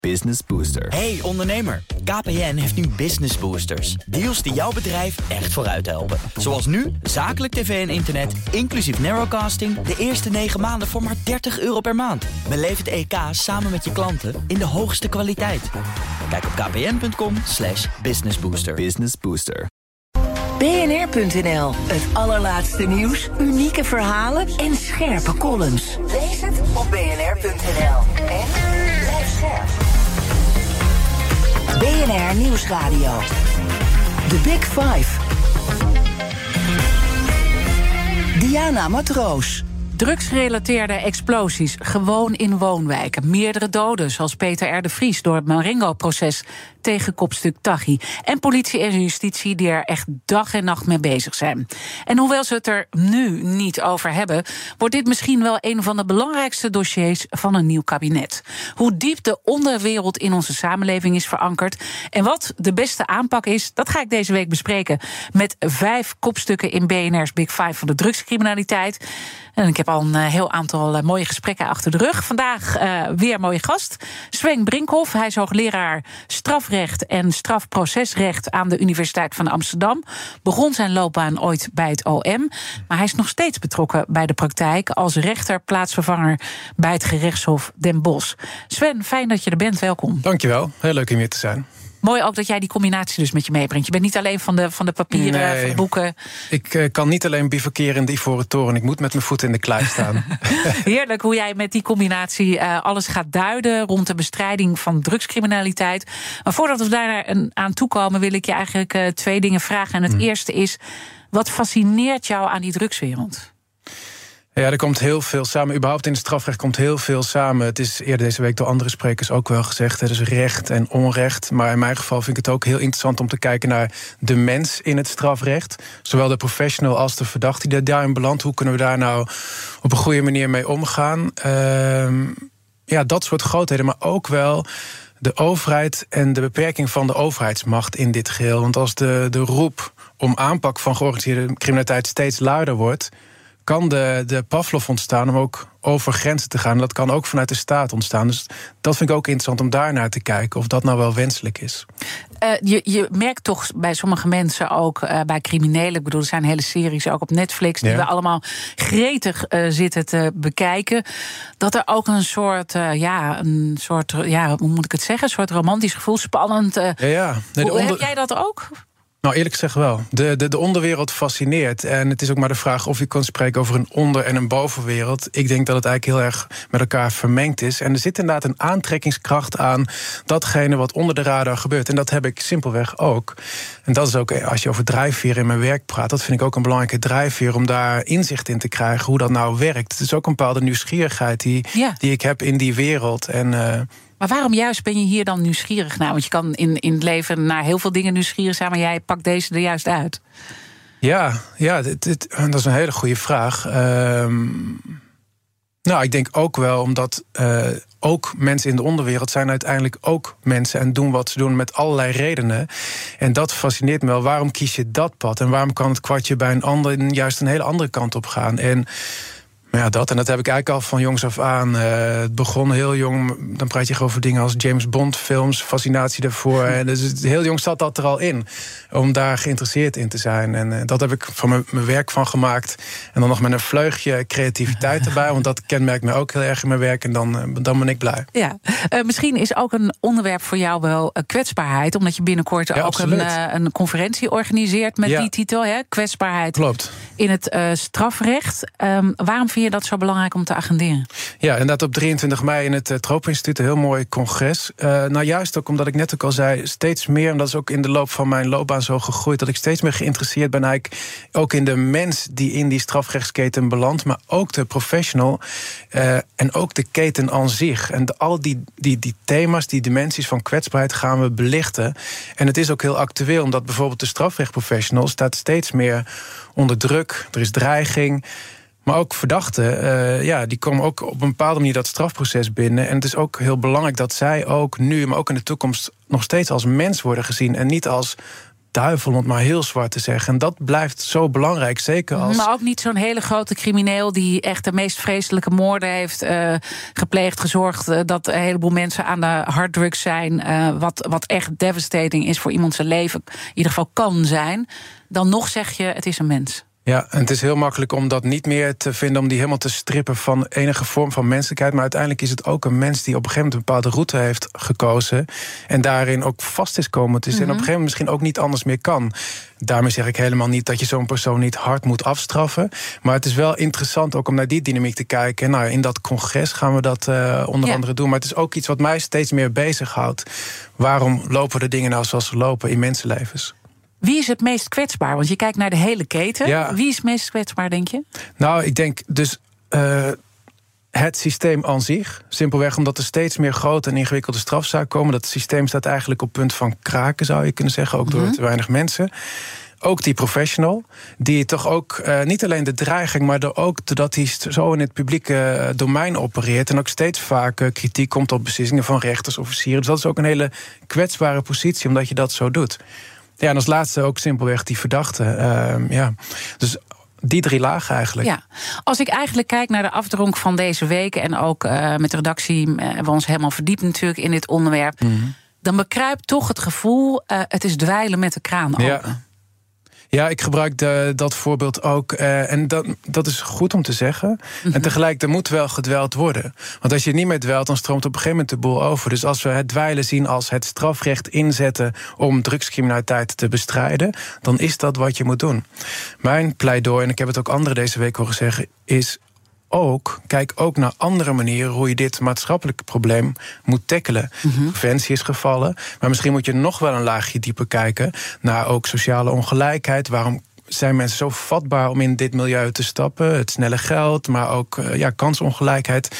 Business Booster. Hey ondernemer, KPN heeft nu Business Boosters. Deals die jouw bedrijf echt vooruit helpen. Zoals nu, zakelijk tv en internet, inclusief narrowcasting... de eerste 9 maanden voor maar €30 per maand. Beleef het EK samen met je klanten in de hoogste kwaliteit. Kijk op kpn.com/businessbooster. Business Booster. BNR.nl, het allerlaatste nieuws, unieke verhalen en scherpe columns. Lees het op BNR.nl. En blijf scherp. BNR Nieuwsradio. The Big Five. Diana Matroos. Drugsgerelateerde explosies, gewoon in woonwijken. Meerdere doden, zoals Peter R. de Vries... door het Marengo-proces tegen kopstuk Taghi. En politie en justitie die er echt dag en nacht mee bezig zijn. En hoewel ze het er nu niet over hebben... wordt dit misschien wel een van de belangrijkste dossiers van een nieuw kabinet. Hoe diep de onderwereld in onze samenleving is verankerd... en wat de beste aanpak is, dat ga ik deze week bespreken... met 5 kopstukken in BNR's Big Five van de drugscriminaliteit... En ik heb al een heel aantal mooie gesprekken achter de rug. Vandaag weer een mooie gast. Sven Brinkhoff, hij is hoogleraar strafrecht en strafprocesrecht... aan de Universiteit van Amsterdam. Begon zijn loopbaan ooit bij het OM. Maar hij is nog steeds betrokken bij de praktijk... als rechter, plaatsvervanger bij het gerechtshof Den Bosch. Sven, fijn dat je er bent. Welkom. Dankjewel. Heel leuk om hier te zijn. Mooi ook dat jij die combinatie dus met je meebrengt. Je bent niet alleen van de papieren, van de boeken. Ik kan niet alleen bivakeren in de Ivoren Toren. Ik moet met mijn voeten in de klei staan. Heerlijk hoe jij met die combinatie alles gaat duiden... rond de bestrijding van drugscriminaliteit. Maar voordat we daar aan toekomen... wil ik je eigenlijk 2 dingen vragen. En het eerste is, wat fascineert jou aan die drugswereld? Ja, er komt heel veel samen. Überhaupt in het strafrecht komt heel veel samen. Het is eerder deze week door andere sprekers ook wel gezegd. Dus recht en onrecht. Maar in mijn geval vind ik het ook heel interessant om te kijken naar de mens in het strafrecht. Zowel de professional als de verdachte die daarin belandt. Hoe kunnen we daar nou op een goede manier mee omgaan? Ja, dat soort grootheden. Maar ook wel de overheid en de beperking van de overheidsmacht in dit geheel. Want als de roep om aanpak van georganiseerde criminaliteit steeds luider wordt, kan de Pavlov ontstaan om ook over grenzen te gaan. Dat kan ook vanuit de staat ontstaan. Dus dat vind ik ook interessant om daar naar te kijken, of dat nou wel wenselijk is. Je merkt toch bij sommige mensen ook, bij criminelen, ik bedoel, er zijn hele series ook op Netflix, die we allemaal gretig zitten te bekijken, dat er ook een soort, hoe moet ik het zeggen, een soort romantisch gevoel, spannend. Heb jij dat ook? Nou, eerlijk gezegd wel. De onderwereld fascineert. En het is ook maar de vraag of je kan spreken over een onder- en een bovenwereld. Ik denk dat het eigenlijk heel erg met elkaar vermengd is. En er zit inderdaad een aantrekkingskracht aan datgene wat onder de radar gebeurt. En dat heb ik simpelweg ook. En dat is ook, als je over drijfveer in mijn werk praat, dat vind ik ook een belangrijke drijfveer om daar inzicht in te krijgen hoe dat nou werkt. Het is ook een bepaalde nieuwsgierigheid die ik heb in die wereld. Maar waarom juist ben je hier dan nieuwsgierig naar? Want je kan in het leven naar heel veel dingen nieuwsgierig zijn, maar jij pakt deze er juist uit. Ja, dat is een hele goede vraag. Nou, ik denk ook wel omdat ook mensen in de onderwereld zijn uiteindelijk ook mensen en doen wat ze doen met allerlei redenen. En dat fascineert me wel. Waarom kies je dat pad? En waarom kan het kwartje bij een ander juist een hele andere kant op gaan? En dat heb ik eigenlijk al van jongs af aan. Het begon heel jong, dan praat je over dingen als James Bond films, fascinatie daarvoor. En dus heel jong zat dat er al in, om daar geïnteresseerd in te zijn. En dat heb ik van mijn werk van gemaakt. En dan nog met een vleugje creativiteit erbij, want dat kenmerkt me ook heel erg in mijn werk. En dan ben ik blij. Ja, misschien is ook een onderwerp voor jou wel kwetsbaarheid, omdat je binnenkort ook een conferentie organiseert met die titel, hè? Kwetsbaarheid. Klopt. In het strafrecht. Waarom vind je dat zo belangrijk om te agenderen? Ja, inderdaad op 23 mei in het Tropeninstituut, een heel mooi congres. Juist ook omdat ik net ook al zei, steeds meer, en dat is ook in de loop van mijn loopbaan zo gegroeid, dat ik steeds meer geïnteresseerd ben eigenlijk ook in de mens die in die strafrechtsketen belandt, maar ook de professional en ook de keten aan zich. En al die thema's, die dimensies van kwetsbaarheid gaan we belichten. En het is ook heel actueel, omdat bijvoorbeeld de strafrechtprofessional staat steeds meer onder druk. Er is dreiging. Maar ook verdachten, die komen ook op een bepaalde manier dat strafproces binnen. En het is ook heel belangrijk dat zij ook nu, maar ook in de toekomst, nog steeds als mens worden gezien en niet als duivel, om het maar heel zwart te zeggen. En dat blijft zo belangrijk, zeker als... Maar ook niet zo'n hele grote crimineel die echt de meest vreselijke moorden heeft gepleegd, gezorgd dat een heleboel mensen aan de harddrugs zijn, wat echt devastating is voor iemand zijn leven, in ieder geval kan zijn. Dan nog zeg je, het is een mens. Ja, en het is heel makkelijk om dat niet meer te vinden, om die helemaal te strippen van enige vorm van menselijkheid. Maar uiteindelijk is het ook een mens die op een gegeven moment een bepaalde route heeft gekozen en daarin ook vast is komen te zitten. En op een gegeven moment misschien ook niet anders meer kan. Daarmee zeg ik helemaal niet dat je zo'n persoon niet hard moet afstraffen. Maar het is wel interessant ook om naar die dynamiek te kijken. Nou, in dat congres gaan we dat onder andere doen. Maar het is ook iets wat mij steeds meer bezighoudt. Waarom lopen de dingen nou zoals ze lopen in mensenlevens? Wie is het meest kwetsbaar? Want je kijkt naar de hele keten. Ja. Wie is het meest kwetsbaar, denk je? Nou, ik denk dus het systeem aan zich. Simpelweg omdat er steeds meer grote en ingewikkelde strafzaken komen. Dat systeem staat eigenlijk op punt van kraken, zou je kunnen zeggen. Ook door te weinig mensen. Ook die professional, die toch ook niet alleen de dreiging, maar ook doordat hij zo in het publieke domein opereert en ook steeds vaak kritiek komt op beslissingen van rechters, officieren. Dus dat is ook een hele kwetsbare positie, omdat je dat zo doet. Ja, en als laatste ook simpelweg die verdachte. Dus die 3 lagen eigenlijk. Ja, als ik eigenlijk kijk naar de afdronk van deze week en ook met de redactie hebben we ons helemaal verdiept natuurlijk in dit onderwerp, dan bekruipt toch het gevoel, het is dweilen met de kraan open. Ja. Ja, ik gebruik dat voorbeeld ook. En dat is goed om te zeggen. En tegelijk, er moet wel gedweld worden. Want als je niet meer dwelt, dan stroomt op een gegeven moment de boel over. Dus als we het dweilen zien als het strafrecht inzetten om drugscriminaliteit te bestrijden, dan is dat wat je moet doen. Mijn pleidooi, en ik heb het ook anderen deze week horen zeggen, is kijk ook naar andere manieren hoe je dit maatschappelijke probleem moet tackelen. Preventie is gevallen, maar misschien moet je nog wel een laagje dieper kijken naar ook sociale ongelijkheid. Waarom zijn mensen zo vatbaar om in dit milieu te stappen? Het snelle geld, maar ook kansongelijkheid.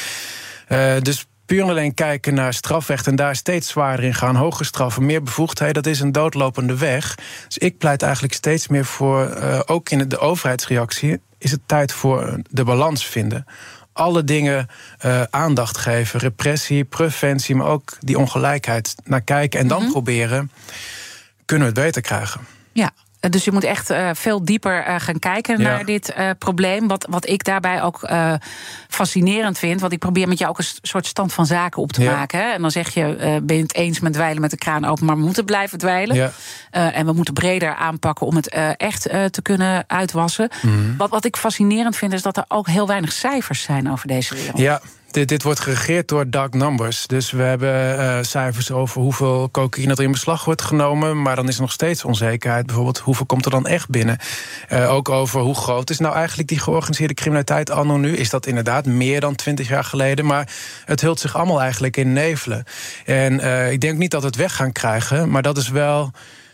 Dus puur alleen kijken naar strafrecht en daar steeds zwaarder in gaan, hoge straffen, meer bevoegdheden, dat is een doodlopende weg. Dus ik pleit eigenlijk steeds meer voor, ook in de overheidsreactie, is het tijd voor de balans vinden. Alle dingen aandacht geven, repressie, preventie, maar ook die ongelijkheid naar kijken en dan proberen, kunnen we het beter krijgen. Ja. Dus je moet echt veel dieper gaan kijken naar dit probleem. Wat ik daarbij ook fascinerend vind, want ik probeer met jou ook een soort stand van zaken op te maken. Hè? En dan zeg je, ben je het eens met dweilen met de kraan open, maar we moeten blijven dweilen. Ja. En we moeten breder aanpakken om het echt te kunnen uitwassen. Wat ik fascinerend vind, is dat er ook heel weinig cijfers zijn over deze wereld. Ja. Dit wordt geregeerd door dark numbers. Dus we hebben cijfers over hoeveel cocaïne er in beslag wordt genomen, maar dan is er nog steeds onzekerheid. Bijvoorbeeld, hoeveel komt er dan echt binnen? Ook over hoe groot is nou eigenlijk die georganiseerde criminaliteit anno nu? Is dat inderdaad meer dan 20 jaar geleden? Maar het hult zich allemaal eigenlijk in nevelen. En ik denk niet dat we het weg gaan krijgen, maar dat is wel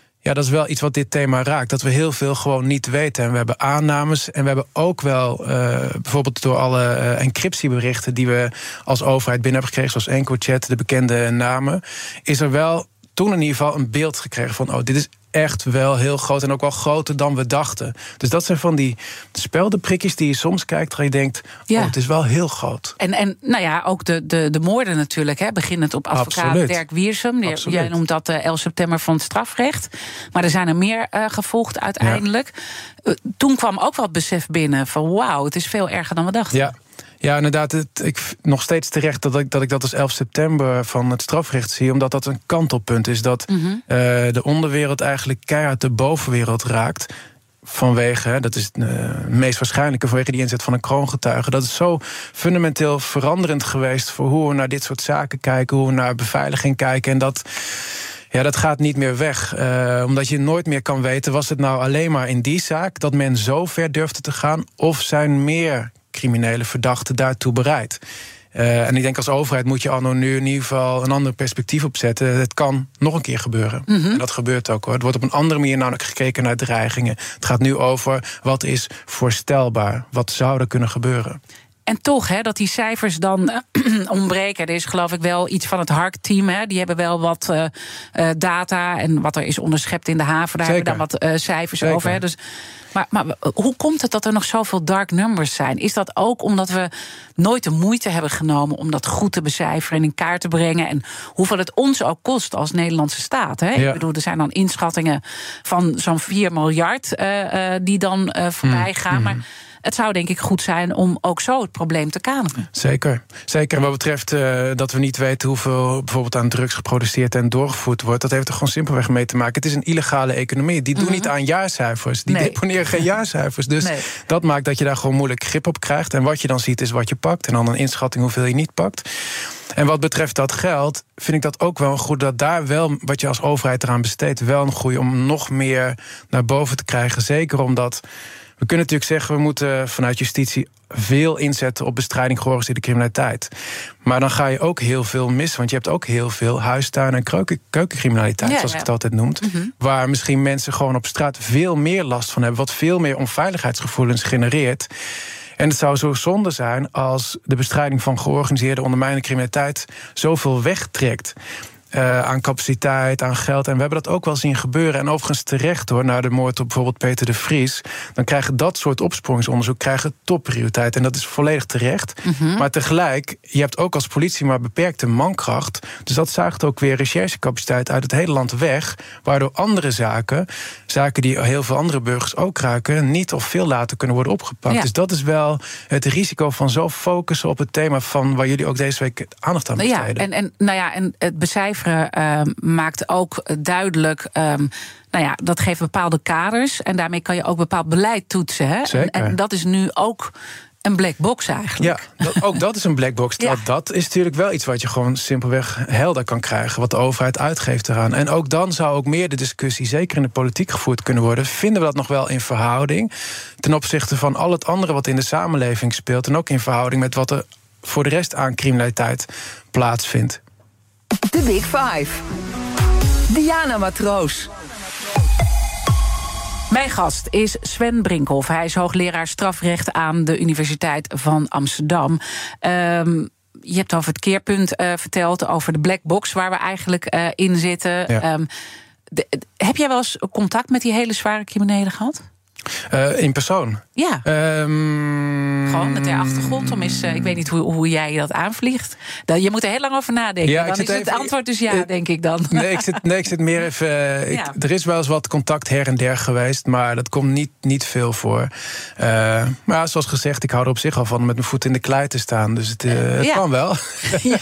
iets wat dit thema raakt. Dat we heel veel gewoon niet weten. En we hebben aannames en we hebben ook wel, bijvoorbeeld door alle encryptieberichten die we als overheid binnen hebben gekregen, zoals EncroChat, de bekende namen, is er wel toen in ieder geval een beeld gekregen van, dit is echt wel heel groot en ook wel groter dan we dachten. Dus dat zijn van die speldenprikjes die je soms kijkt, waar je denkt, het is wel heel groot. En nou ja, ook de moorden natuurlijk, hè, beginnend op advocaat Dirk Wiersum. Jij noemt dat 11 september van het strafrecht. Maar er zijn er meer gevolgd uiteindelijk. Ja. Toen kwam ook wel het besef binnen van wauw, het is veel erger dan we dachten. Ja, inderdaad. Ik nog steeds terecht dat ik dat als 11 september van het strafrecht zie, omdat dat een kantelpunt is. Dat de onderwereld eigenlijk keihard de bovenwereld raakt. Vanwege, dat is het meest waarschijnlijke, vanwege die inzet van een kroongetuige. Dat is zo fundamenteel veranderend geweest voor hoe we naar dit soort zaken kijken, hoe we naar beveiliging kijken. En dat gaat niet meer weg. Omdat je nooit meer kan weten, was het nou alleen maar in die zaak dat men zo ver durfde te gaan, of zijn meer criminele verdachten daartoe bereid? En ik denk als overheid moet je anno nu in ieder geval een ander perspectief opzetten. Het kan nog een keer gebeuren. En dat gebeurt ook hoor. Het wordt op een andere manier namelijk gekeken naar dreigingen. Het gaat nu over wat is voorstelbaar. Wat zou er kunnen gebeuren? En toch, dat die cijfers dan ontbreken. Er is geloof ik wel iets van het HARC-team. Die hebben wel wat data en wat er is onderschept in de haven. Daar Zeker. hebben we dan wat cijfers over. Dus, maar hoe komt het dat er nog zoveel dark numbers zijn? Is dat ook omdat we nooit de moeite hebben genomen om dat goed te becijferen en in kaart te brengen? En hoeveel het ons ook kost als Nederlandse staat? Hè? Ik bedoel, er zijn dan inschattingen van zo'n 4 miljard die dan voorbij gaan. Maar het zou denk ik goed zijn om ook zo het probleem te kaderen. Zeker. En wat betreft dat we niet weten hoeveel bijvoorbeeld aan drugs geproduceerd en doorgevoerd wordt, dat heeft er gewoon simpelweg mee te maken. Het is een illegale economie. Die doen niet aan jaarcijfers. Die deponeren geen jaarcijfers. Dus dat maakt dat je daar gewoon moeilijk grip op krijgt. En wat je dan ziet is wat je pakt. En dan een inschatting hoeveel je niet pakt. En wat betreft dat geld, vind ik dat ook wel een goed, dat daar wel, wat je als overheid eraan besteedt, wel een goeie om nog meer naar boven te krijgen. Zeker omdat we kunnen natuurlijk zeggen, we moeten vanuit justitie veel inzetten op bestrijding georganiseerde criminaliteit. Maar dan ga je ook heel veel missen, want je hebt ook heel veel huistuin- en keukencriminaliteit, zoals ik het altijd noem. Waar misschien mensen gewoon op straat veel meer last van hebben, wat veel meer onveiligheidsgevoelens genereert. En het zou zo zonde zijn als de bestrijding van georganiseerde ondermijnende criminaliteit zoveel wegtrekt. Aan capaciteit, aan geld. En we hebben dat ook wel zien gebeuren. En overigens terecht hoor, na de moord op bijvoorbeeld Peter de Vries. Dan krijgen dat soort opsporingsonderzoek topprioriteit. En dat is volledig terecht. Maar tegelijk, je hebt ook als politie maar beperkte mankracht. Dus dat zuigt ook weer recherchecapaciteit uit het hele land weg. Waardoor andere zaken die heel veel andere burgers ook raken, niet of veel later kunnen worden opgepakt. Ja. Dus dat is wel het risico van zo focussen op het thema van waar jullie ook deze week aandacht aan besteden. En het becijferen maakt ook duidelijk, dat geeft bepaalde kaders. En daarmee kan je ook bepaald beleid toetsen. Hè? En dat is nu ook een black box eigenlijk. Ja, ook dat is een black box. Dat is natuurlijk wel iets wat je gewoon simpelweg helder kan krijgen, wat de overheid uitgeeft eraan. En ook dan zou ook meer de discussie, zeker in de politiek, gevoerd kunnen worden. Vinden we dat nog wel in verhouding ten opzichte van al het andere wat in de samenleving speelt, en ook in verhouding met wat er voor de rest aan criminaliteit plaatsvindt. De Big Five. Diana Matroos. Mijn gast is Sven Brinkhoff. Hij is hoogleraar strafrecht aan de Universiteit van Amsterdam. Je hebt over het keerpunt verteld, over de black box waar we eigenlijk in zitten. Ja. Heb jij wel eens contact met die hele zware criminelen gehad? In persoon? Ja. Gewoon met de achtergrond. Ik weet niet hoe jij dat aanvliegt. Je moet er heel lang over nadenken. Ja, dan is het antwoord dus denk ik dan. Nee, ik zit meer even. Er is wel eens wat contact her en der geweest, maar dat komt niet veel voor. Maar zoals gezegd, ik hou er op zich al van om met mijn voet in de klei te staan. Dus het kan wel. Ja.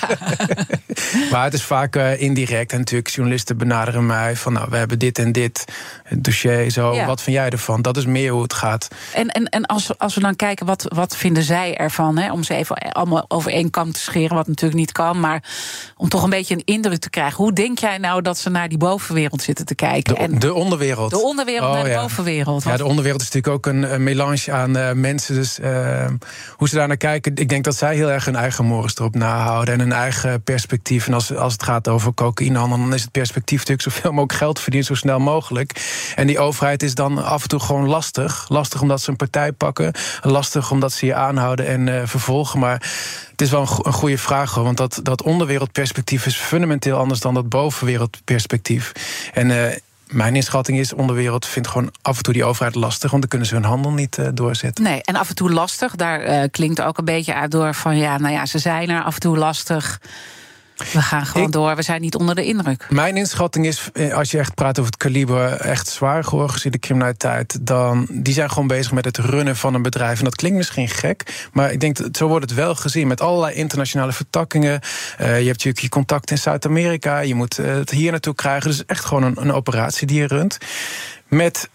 Maar het is vaak indirect. En natuurlijk, journalisten benaderen mij van, we hebben dit en dit dossier. Zo, wat vind jij ervan? Dat is meer hoe het gaat. En als we dan kijken, wat vinden zij ervan? Hè? Om ze even allemaal over één kam te scheren, wat natuurlijk niet kan. Maar om toch een beetje een indruk te krijgen. Hoe denk jij nou dat ze naar die bovenwereld zitten te kijken? De onderwereld. De onderwereld naar de bovenwereld. Ja, de onderwereld is natuurlijk ook een melange aan mensen. Dus hoe ze daar naar kijken, ik denk dat zij heel erg hun eigen morris erop nahouden. En hun eigen perspectief. En als het gaat over cocaïnehandel, dan is het perspectief natuurlijk zoveel mogelijk geld verdienen, zo snel mogelijk. En die overheid is dan af en toe gewoon lastig. Lastig omdat ze een partij pakken. Lastig omdat ze je aanhouden en vervolgen. Maar het is wel een goede vraag, hoor. Want dat onderwereldperspectief is fundamenteel anders dan dat bovenwereldperspectief. En mijn inschatting is, onderwereld vindt gewoon af en toe die overheid lastig, want dan kunnen ze hun handel niet doorzetten. Nee, en af en toe lastig, daar klinkt ook een beetje uit door van ze zijn er af en toe lastig. We gaan gewoon door, we zijn niet onder de indruk. Mijn inschatting is, als je echt praat over het kaliber echt zwaar georganiseerde criminaliteit, dan die zijn gewoon bezig met het runnen van een bedrijf. En dat klinkt misschien gek, maar ik denk dat zo wordt het wel gezien. Met allerlei internationale vertakkingen. Je hebt natuurlijk je contact in Zuid-Amerika. Je moet het hier naartoe krijgen. Dus echt gewoon een operatie die je runt. Met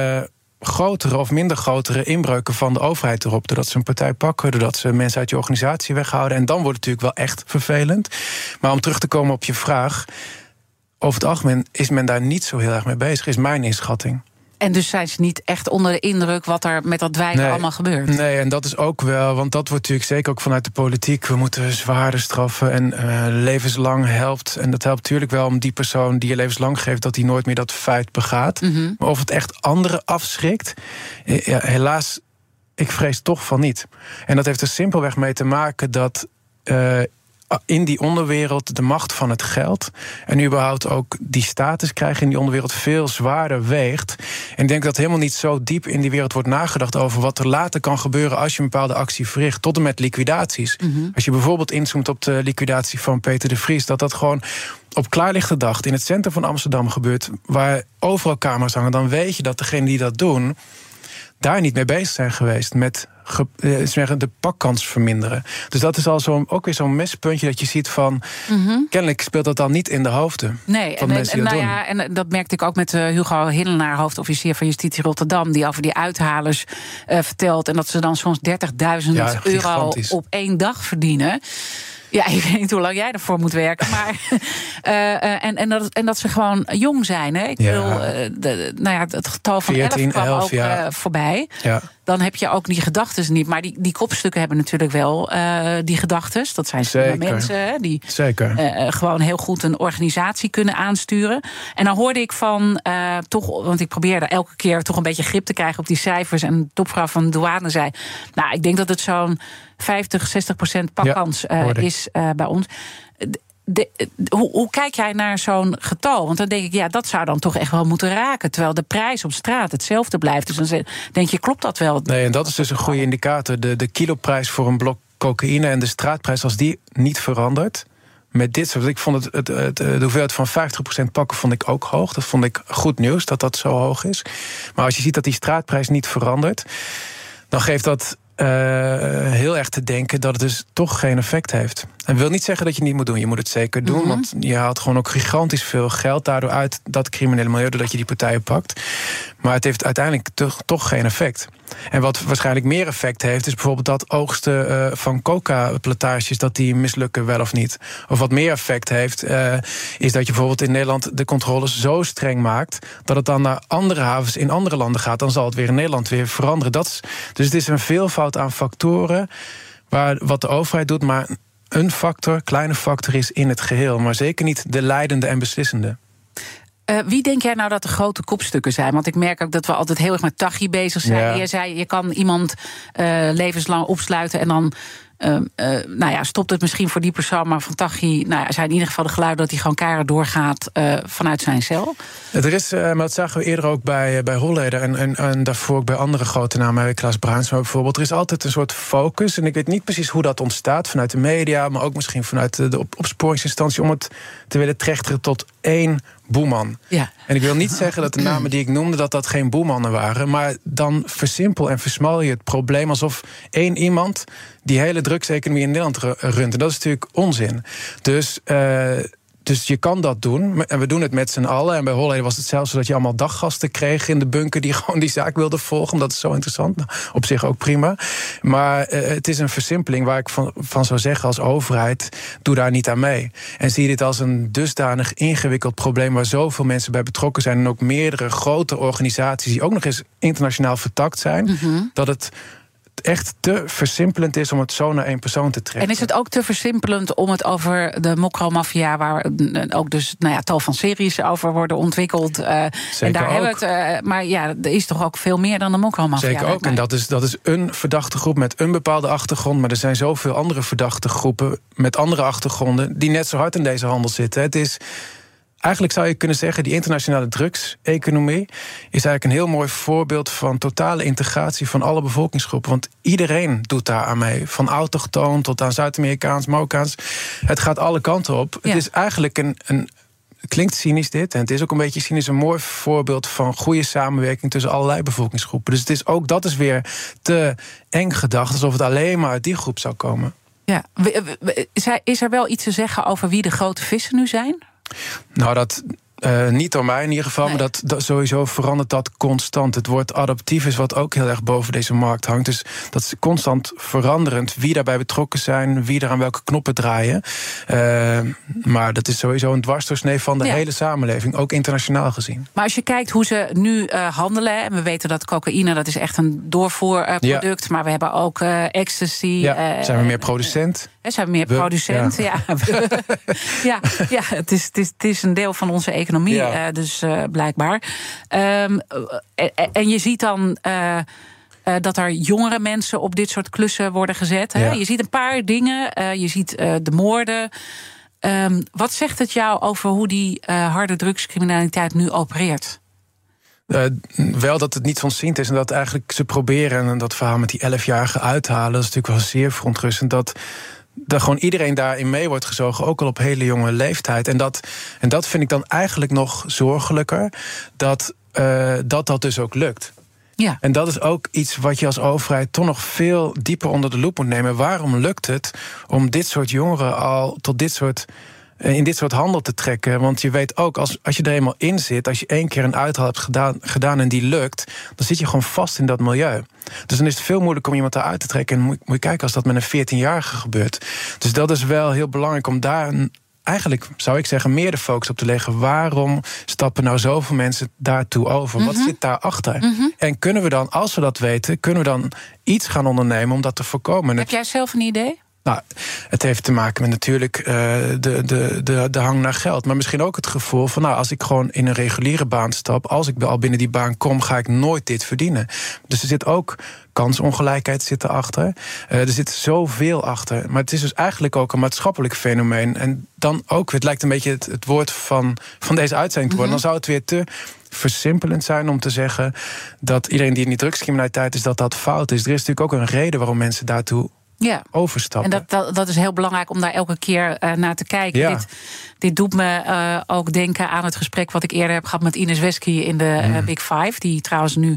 grotere of minder grotere inbreuken van de overheid erop, doordat ze een partij pakken, doordat ze mensen uit je organisatie weghouden. En dan wordt het natuurlijk wel echt vervelend. Maar om terug te komen op je vraag, over het algemeen is men daar niet zo heel erg mee bezig, is mijn inschatting. En dus zijn ze niet echt onder de indruk wat er met dat dwijgen allemaal gebeurt? Nee, en dat is ook wel, want dat wordt natuurlijk zeker ook vanuit de politiek. We moeten zwaarder straffen en levenslang helpt. En dat helpt natuurlijk wel om die persoon die je levenslang geeft, dat hij nooit meer dat feit begaat. Maar of het echt anderen afschrikt, helaas ik vrees toch van niet. En dat heeft er simpelweg mee te maken dat in die onderwereld de macht van het geld en überhaupt ook die status krijgen in die onderwereld veel zwaarder weegt. En ik denk dat helemaal niet zo diep in die wereld wordt nagedacht over wat er later kan gebeuren als je een bepaalde actie verricht, tot en met liquidaties. Mm-hmm. Als je bijvoorbeeld inzoomt op de liquidatie van Peter de Vries, dat gewoon op klaarlichte dag in het centrum van Amsterdam gebeurt, waar overal camera's hangen, dan weet je dat degenen die dat doen daar niet mee bezig zijn geweest met de pakkans verminderen. Dus dat is al ook weer zo'n mispuntje dat je ziet van kennelijk speelt dat dan niet in de hoofden. Nee, van de mensen die dat doen. Ja, en dat merkte ik ook met Hugo Hillenaar, hoofdofficier van Justitie Rotterdam, die over die uithalers vertelt en dat ze dan soms 30.000 euro op 1 dag verdienen. Ja, ik weet niet hoe lang jij ervoor moet werken. Maar en dat ze gewoon jong zijn. Hè? Ik wil, het getal van 14, 11 kwam 11, ook voorbij. Ja. Dan heb je ook die gedachtes niet. Maar die kopstukken hebben natuurlijk wel die gedachtes. Dat zijn slimme mensen hè, die gewoon heel goed een organisatie kunnen aansturen. En dan hoorde ik van toch, want ik probeerde elke keer toch een beetje grip te krijgen op die cijfers. En de topvrouw van de douane zei, nou, ik denk dat het zo'n 50-60% pakkans is bij ons. Hoe kijk jij naar zo'n getal? Want dan denk ik, dat zou dan toch echt wel moeten raken. Terwijl de prijs op straat hetzelfde blijft. Dus dan denk je, klopt dat wel? Nee, en dat is dus een goede indicator. De kiloprijs voor een blok cocaïne en de straatprijs, als die niet verandert, met dit soort, ik vond de hoeveelheid van 50% pakken vond ik ook hoog. Dat vond ik goed nieuws, dat zo hoog is. Maar als je ziet dat die straatprijs niet verandert, dan geeft dat heel erg te denken dat het dus toch geen effect heeft. En wil niet zeggen dat je het niet moet doen. Je moet het zeker doen, want je haalt gewoon ook gigantisch veel geld daardoor uit dat criminele milieu, doordat je die partijen pakt. Maar het heeft uiteindelijk toch geen effect. En wat waarschijnlijk meer effect heeft, is bijvoorbeeld dat oogsten van coca-plantages, dat die mislukken wel of niet. Of wat meer effect heeft, is dat je bijvoorbeeld in Nederland de controles zo streng maakt dat het dan naar andere havens in andere landen gaat. Dan zal het weer in Nederland weer veranderen. Dus het is een veelvoud aan factoren wat de overheid doet, maar een kleine factor is in het geheel, maar zeker niet de leidende en beslissende. Wie denk jij nou dat de grote kopstukken zijn? Want ik merk ook dat we altijd heel erg met Taghi bezig zijn. Ja. Je zei, je kan iemand levenslang opsluiten en dan stopt het misschien voor die persoon, maar van Taghi zijn in ieder geval de geluiden dat hij gewoon keihard doorgaat vanuit zijn cel. Er is, maar dat zagen we eerder ook bij Holleder en daarvoor ook bij andere grote namen, Klaas Bruinsma bijvoorbeeld. Er is altijd een soort focus en ik weet niet precies hoe dat ontstaat vanuit de media, maar ook misschien vanuit de opsporingsinstantie om het te willen trechteren tot één boeman. Ja. En ik wil niet zeggen dat de namen die ik noemde dat geen boemannen waren, maar dan versimpel en versmal je het probleem alsof één iemand die hele drugseconomie in Nederland runt. En dat is natuurlijk onzin. Dus je kan dat doen. En we doen het met z'n allen. En bij Holleder was het zelfs zo dat je allemaal daggasten kreeg in de bunker die gewoon die zaak wilden volgen. Dat is zo interessant. Nou, op zich ook prima. Maar het is een versimpeling waar ik van zou zeggen als overheid, doe daar niet aan mee. En zie je dit als een dusdanig ingewikkeld probleem waar zoveel mensen bij betrokken zijn en ook meerdere grote organisaties die ook nog eens internationaal vertakt zijn, dat het echt te versimpelend is om het zo naar één persoon te trekken. En is het ook te versimpelend om het over de mokromafia, waar ook dus tal van series over worden ontwikkeld. En daar hebben we het. Maar er is toch ook veel meer dan de mokromafia. Zeker ook. En dat is een verdachte groep met een bepaalde achtergrond. Maar er zijn zoveel andere verdachte groepen met andere achtergronden die net zo hard in deze handel zitten. Het is eigenlijk, zou je kunnen zeggen, die internationale drugseconomie is eigenlijk een heel mooi voorbeeld van totale integratie van alle bevolkingsgroepen. Want iedereen doet daar aan mee. Van autochtoon tot aan Zuid-Amerikaans, Marokkaans. Het gaat alle kanten op. Ja. Het is eigenlijk het klinkt cynisch dit, en het is ook een beetje cynisch, een mooi voorbeeld van goede samenwerking tussen allerlei bevolkingsgroepen. Dus het is ook, dat is weer te eng gedacht, alsof het alleen maar uit die groep zou komen. Ja. Is er wel iets te zeggen over wie de grote vissen nu zijn? Nou, dat niet door mij in ieder geval, nee. Maar dat sowieso verandert dat constant. Het woord adaptief is wat ook heel erg boven deze markt hangt. Dus dat is constant veranderend. Wie daarbij betrokken zijn, wie er aan welke knoppen draaien. Maar dat is sowieso een dwarsdoorsnee van de hele samenleving, ook internationaal gezien. Maar als je kijkt hoe ze nu handelen, en we weten dat cocaïne, dat is echt een doorvoerproduct, maar we hebben ook ecstasy. Zijn we meer producent? Zijn we meer producent? Ja, het is een deel van onze economie, dus blijkbaar. En je ziet dan dat er jongere mensen op dit soort klussen worden gezet. Hè? Ja. Je ziet een paar dingen. Je ziet de moorden. Wat zegt het jou over hoe die harde drugscriminaliteit nu opereert? Wel dat het niet ontziend is en dat eigenlijk ze proberen... en dat verhaal met die 11-jarige uithalen... dat is natuurlijk wel zeer verontrustend... dat gewoon iedereen daarin mee wordt gezogen, ook al op hele jonge leeftijd. En dat vind ik dan eigenlijk nog zorgelijker... dat dus ook lukt. Ja. En dat is ook iets wat je als overheid toch nog veel dieper onder de loep moet nemen. Waarom lukt het om dit soort jongeren al tot in dit soort handel te trekken? Want je weet ook, als je er eenmaal in zit... als je 1 keer een uithaal hebt gedaan en die lukt... dan zit je gewoon vast in dat milieu. Dus dan is het veel moeilijker om iemand eruit te trekken. En moet je kijken als dat met een 14-jarige gebeurt. Dus dat is wel heel belangrijk om daar... eigenlijk zou ik zeggen meer de focus op te leggen. Waarom stappen nou zoveel mensen daartoe over? Wat zit daarachter? En kunnen we dan, als we dat weten... kunnen we dan iets gaan ondernemen om dat te voorkomen? Heb jij zelf een idee? Nou, het heeft te maken met natuurlijk de hang naar geld. Maar misschien ook het gevoel van... als ik gewoon in een reguliere baan stap... als ik al binnen die baan kom, ga ik nooit dit verdienen. Dus er zit ook kansongelijkheid zit erachter. Er zit zoveel achter. Maar het is dus eigenlijk ook een maatschappelijk fenomeen. En dan ook, het lijkt een beetje het woord van deze uitzending te worden... dan zou het weer te versimpelend zijn om te zeggen... dat iedereen die in die drugscriminaliteit is, dat fout is. Er is natuurlijk ook een reden waarom mensen daartoe... overstappen. En dat is heel belangrijk om daar elke keer naar te kijken. Ja. Dit doet me ook denken aan het gesprek wat ik eerder heb gehad met Ines Wesky in de Big Five. Die trouwens nu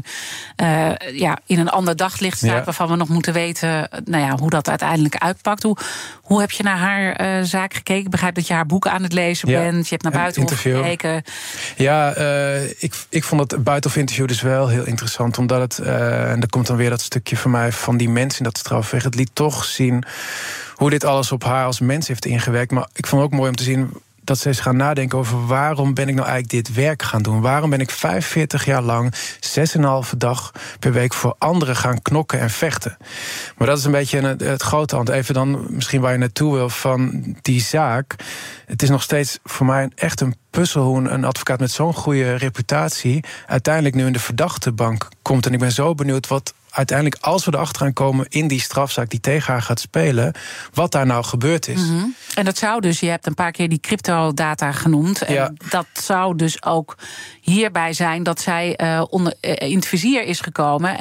in een ander daglicht staat, waarvan we nog moeten weten hoe dat uiteindelijk uitpakt. Hoe heb je naar haar zaak gekeken? Ik begrijp dat je haar boek aan het lezen bent. Je hebt naar Buitenhof gekeken. Ja, ik vond het Buitenhof-interview dus wel heel interessant. Omdat het, en er komt dan weer dat stukje van mij van die mensen in dat strafrecht. Het liet toch zien hoe dit alles op haar als mens heeft ingewerkt. Maar ik vond het ook mooi om te zien dat ze eens gaan nadenken over... waarom ben ik nou eigenlijk dit werk gaan doen? Waarom ben ik 45 jaar lang 6,5 dag per week voor anderen gaan knokken en vechten? Maar dat is een beetje het grote hand. Even dan misschien waar je naartoe wil van die zaak. Het is nog steeds voor mij echt een puzzel hoe een advocaat met zo'n goede reputatie... uiteindelijk nu in de verdachtebank komt. En ik ben zo benieuwd wat uiteindelijk, als we erachteraan komen in die strafzaak die tegen haar gaat spelen, wat daar nou gebeurd is. En dat zou dus, je hebt een paar keer die cryptodata genoemd. En dat zou dus ook hierbij zijn dat zij in het vizier is gekomen.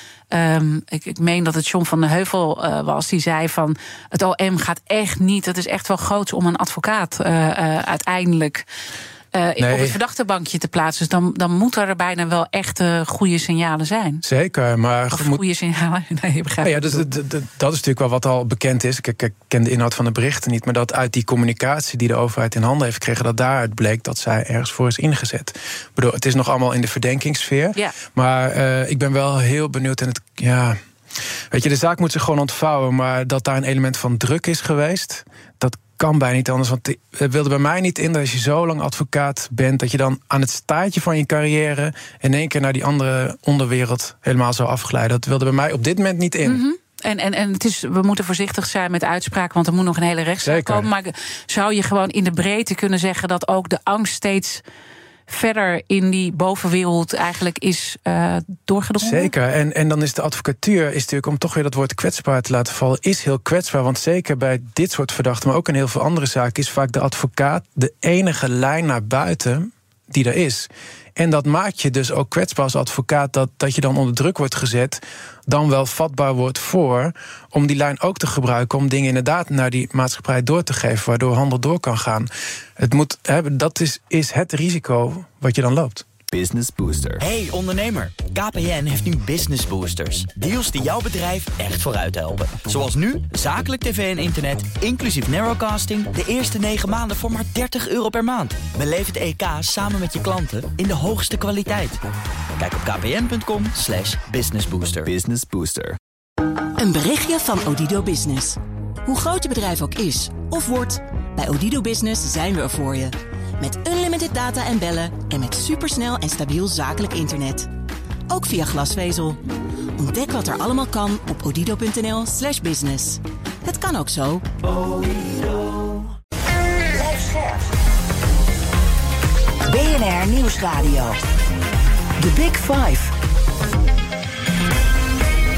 En ik meen dat het John van den Heuvel was, die zei van het OM gaat echt niet, het is echt wel groots om een advocaat uiteindelijk op het verdachtebankje te plaatsen. Dus dan moeten er bijna wel echt goede signalen zijn. Zeker, maar... Of goede signalen? Nee, je begrijpt. Ja, dus dat is natuurlijk wel wat al bekend is. Ik ken de inhoud van de berichten niet, maar dat uit die communicatie die de overheid in handen heeft gekregen, dat daaruit bleek dat zij ergens voor is ingezet. Ik bedoel, het is nog allemaal in de verdenkingssfeer. Ja. Maar ik ben wel heel benieuwd en weet je, de zaak moet zich gewoon ontvouwen, maar dat daar een element van druk is geweest, dat kan bijna niet anders. Want het wilde bij mij niet in dat als je zo lang advocaat bent, dat je dan aan het staartje van je carrière in één keer naar die andere onderwereld helemaal zou afglijden. Dat wilde bij mij op dit moment niet in. En we moeten voorzichtig zijn met uitspraken, want er moet nog een hele rechtszaak komen. Maar zou je gewoon in de breedte kunnen zeggen dat ook de angst steeds verder in die bovenwereld eigenlijk is doorgedrongen? Zeker. En dan is de advocatuur, is natuurlijk, om toch weer dat woord kwetsbaar te laten vallen, is heel kwetsbaar. Want zeker bij dit soort verdachten, maar ook in heel veel andere zaken, is vaak de advocaat de enige lijn naar buiten die er is. En dat maakt je dus ook kwetsbaar als advocaat, dat je dan onder druk wordt gezet, dan wel vatbaar wordt voor om die lijn ook te gebruiken, om dingen inderdaad naar die maatschappij door te geven, waardoor handel door kan gaan. Dat is het risico wat je dan loopt. Business Booster. Hey ondernemer, KPN heeft nu Business Boosters. Deals die jouw bedrijf echt vooruit helpen. Zoals nu, zakelijk tv en internet, inclusief narrowcasting, de eerste 9 maanden voor maar €30 per maand. Beleef het EK samen met je klanten in de hoogste kwaliteit. Kijk op kpn.com/businessbooster. Business Booster. Een berichtje van Odido Business. Hoe groot je bedrijf ook is of wordt, bij Odido Business zijn we er voor je. Met unlimited data en bellen en met supersnel en stabiel zakelijk internet. Ook via glasvezel. Ontdek wat er allemaal kan op odido.nl/business. Het kan ook zo. Blijf scherp. BNR Nieuwsradio. The Big Five.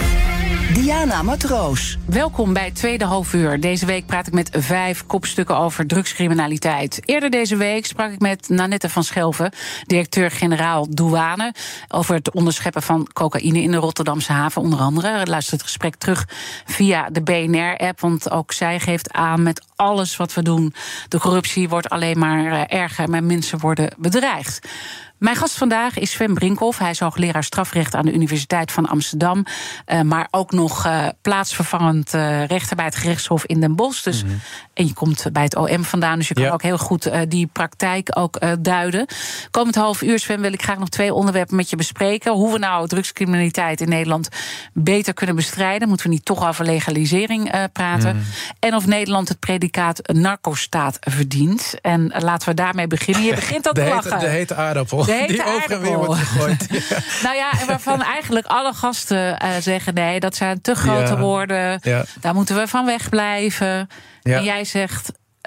Diana Matroos. Welkom bij het tweede halfuur. Deze week praat ik met 5 kopstukken over drugscriminaliteit. Eerder deze week sprak ik met Nanette van Schelven, directeur-generaal douane, over het onderscheppen van cocaïne in de Rotterdamse haven, onder andere. Luister het gesprek terug via de BNR-app, want ook zij geeft aan met alles wat we doen. De corruptie wordt alleen maar erger, maar mensen worden bedreigd. Mijn gast vandaag is Sven Brinkhoff. Hij is hoogleraar strafrecht aan de Universiteit van Amsterdam. Maar ook nog plaatsvervangend rechter bij het gerechtshof in Den Bosch. Dus, en je komt bij het OM vandaan, dus je kan ook heel goed die praktijk ook duiden. Komend half uur, Sven, wil ik graag nog 2 onderwerpen met je bespreken. Hoe we nou drugscriminaliteit in Nederland beter kunnen bestrijden. Moeten we niet toch over legalisering praten. En of Nederland het predicaat narcostaat verdient. En laten we daarmee beginnen. Je begint al te lachen. De hete aardappel. Die over en weer wordt gegooid. Ja. Nou ja, en waarvan eigenlijk alle gasten zeggen, nee, dat zijn te grote woorden. Ja. Daar moeten we van wegblijven. Ja. En jij zegt,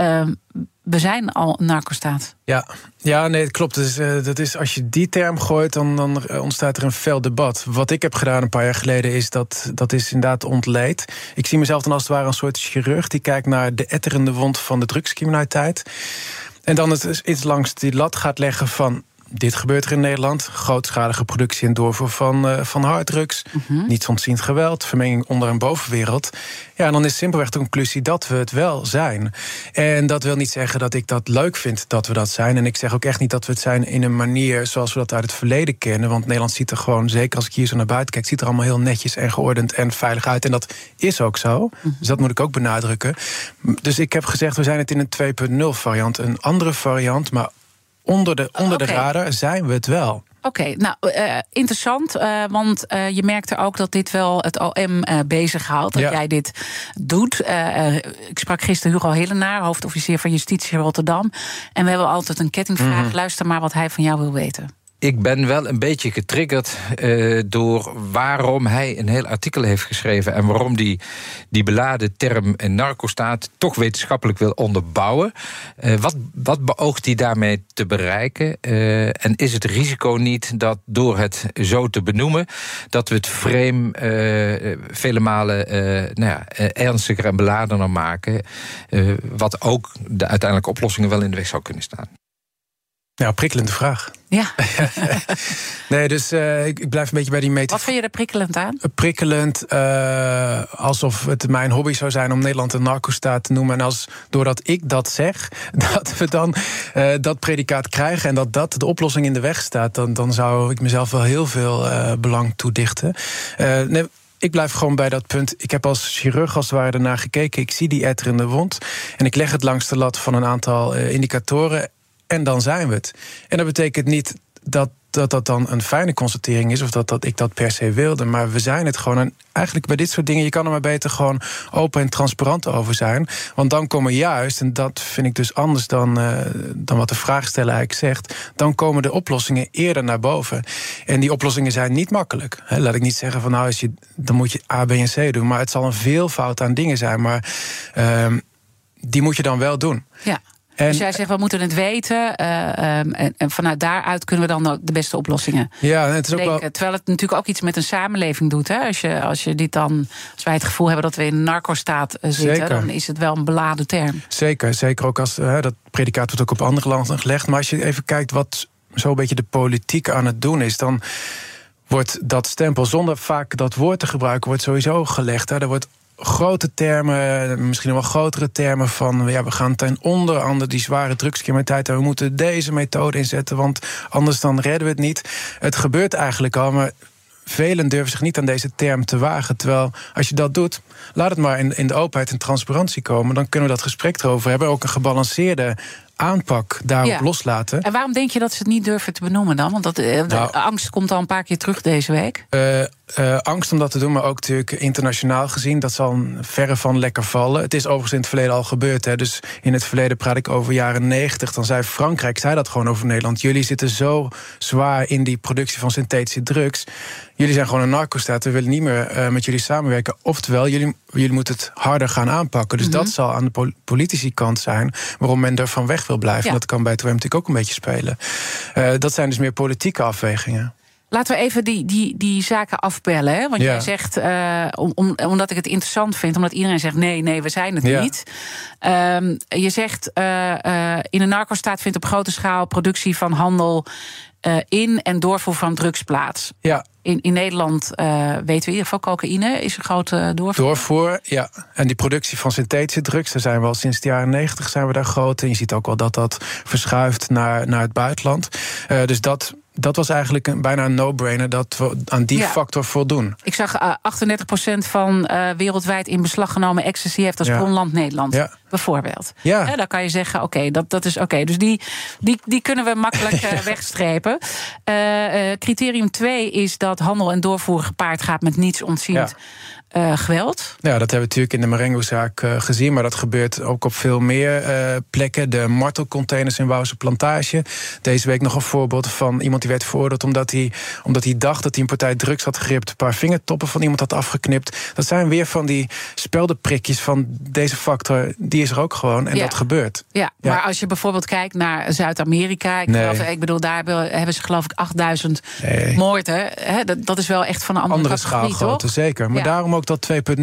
we zijn al een narcostaat. Ja, nee, het klopt. Dus, dat is, als je die term gooit, dan ontstaat er een fel debat. Wat ik heb gedaan een paar jaar geleden is dat is inderdaad ontleed. Ik zie mezelf dan als het ware een soort chirurg die kijkt naar de etterende wond van de drugscriminaliteit. En dan het iets langs die lat gaat leggen van, dit gebeurt er in Nederland. Grootschalige productie en doorvoer van harddrugs. Niets ontziend geweld, vermenging onder- en bovenwereld. Ja, en dan is simpelweg de conclusie dat we het wel zijn. En dat wil niet zeggen dat ik dat leuk vind dat we dat zijn. En ik zeg ook echt niet dat we het zijn in een manier zoals we dat uit het verleden kennen. Want Nederland ziet er gewoon, zeker als ik hier zo naar buiten kijk, ziet er allemaal heel netjes en geordend en veilig uit. En dat is ook zo. Dus dat moet ik ook benadrukken. Dus ik heb gezegd, we zijn het in een 2.0 variant. Een andere variant, maar onder de radar zijn we het wel. Oké, interessant, want je merkte ook dat dit wel het OM bezighoudt, dat jij dit doet. Ik sprak gisteren Hugo Hillenaar, hoofdofficier van Justitie Rotterdam. En we hebben altijd een kettingvraag. Luister maar wat hij van jou wil weten. Ik ben wel een beetje getriggerd door waarom hij een heel artikel heeft geschreven en waarom die beladen term narcostaat toch wetenschappelijk wil onderbouwen. Wat beoogt hij daarmee te bereiken? En is het risico niet dat door het zo te benoemen, dat we het frame vele malen ernstiger en beladener maken, wat ook de uiteindelijke oplossingen wel in de weg zou kunnen staan? Ja, prikkelende vraag. Ja. Nee, dus ik blijf een beetje bij die metafoor. Wat vind je er prikkelend aan? Prikkelend, alsof het mijn hobby zou zijn om Nederland een narcostaat te noemen. En doordat ik dat zeg, dat we dan dat predicaat krijgen en dat de oplossing in de weg staat, dan zou ik mezelf wel heel veel belang toedichten. Nee, ik blijf gewoon bij dat punt. Ik heb als chirurg als het ware ernaar gekeken. Ik zie die etterende wond en ik leg het langs de lat van een aantal indicatoren. En dan zijn we het. En dat betekent niet dat dan een fijne constatering is, of dat ik dat per se wilde. Maar we zijn het gewoon. En eigenlijk bij dit soort dingen, je kan er maar beter gewoon open en transparant over zijn. Want dan komen juist, en dat vind ik dus anders dan wat de vraagsteller eigenlijk zegt, dan komen de oplossingen eerder naar boven. En die oplossingen zijn niet makkelijk. Laat ik niet zeggen van dan moet je A, B en C doen. Maar het zal een veelvoud aan dingen zijn. Maar die moet je dan wel doen. Ja. Dus jij zegt, we moeten het weten. En vanuit daaruit kunnen we dan de beste oplossingen het is ook wel. Terwijl het natuurlijk ook iets met een samenleving doet. Hè? Als wij het gevoel hebben dat we in een narcostaat zitten, dan is het wel een beladen term. Zeker ook als dat predicaat wordt ook op andere landen gelegd. Maar als je even kijkt wat zo'n beetje de politiek aan het doen is, dan wordt dat stempel zonder vaak dat woord te gebruiken, wordt sowieso gelegd. Er wordt grote termen, misschien wel grotere termen van, we gaan ten onder die zware drugscriminaliteit en we moeten deze methode inzetten, want anders dan redden we het niet. Het gebeurt eigenlijk al, maar velen durven zich niet aan deze term te wagen. Terwijl, als je dat doet, laat het maar in de openheid en transparantie komen. Dan kunnen we dat gesprek erover hebben. Ook een gebalanceerde aanpak daarop loslaten. En waarom denk je dat ze het niet durven te benoemen dan? Want angst komt al een paar keer terug deze week. Angst om dat te doen, maar ook natuurlijk internationaal gezien. Dat zal verre van lekker vallen. Het is overigens in het verleden al gebeurd. Hè. Dus in het verleden praat ik over jaren 90. Dan zei Frankrijk dat gewoon over Nederland. Jullie zitten zo zwaar in die productie van synthetische drugs. Jullie zijn gewoon een narcostaat. We willen niet meer met jullie samenwerken. Oftewel, jullie moeten het harder gaan aanpakken. Dus dat zal aan de politici kant zijn waarom men er van weg wil blijven. Ja. Dat kan bij het OM natuurlijk ook een beetje spelen. Dat zijn dus meer politieke afwegingen. Laten we even die zaken afbellen. Hè? Want jij zegt, omdat ik het interessant vind, omdat iedereen zegt nee, we zijn het niet. Je zegt, in een narcostaat vindt op grote schaal productie van handel in en doorvoer van drugs plaats. Ja. In Nederland weten we in ieder geval cocaïne is een grote doorvoer. Doorvoer, ja. En die productie van synthetische drugs, daar zijn we al sinds de jaren 90 zijn we daar groot. En je ziet ook wel dat verschuift naar het buitenland. Dus dat was eigenlijk bijna een no-brainer dat we aan die factor voldoen. Ik zag 38% van wereldwijd in beslag genomen ecstasy heeft als bronland Nederland, bijvoorbeeld. Ja. Dan kan je zeggen, oké, dat is oké. Dus die kunnen we makkelijk wegstrepen. Criterium 2 is dat handel en doorvoer gepaard gaat met niets ontziend geweld. Ja, dat hebben we natuurlijk in de Marengo-zaak gezien, maar dat gebeurt ook op veel meer plekken. De martelcontainers in Wouwse Plantage. Deze week nog een voorbeeld van iemand die werd veroordeeld omdat hij dacht dat hij een partij drugs had gegript, een paar vingertoppen van iemand had afgeknipt. Dat zijn weer van die speldenprikjes van deze factor, die is er ook gewoon en dat gebeurt. Ja, maar als je bijvoorbeeld kijkt naar Zuid-Amerika, ik bedoel, daar hebben ze geloof ik 8000 moorden. Dat is wel echt van een andere schaalgrootte, zeker. Maar daarom ook dat 2.0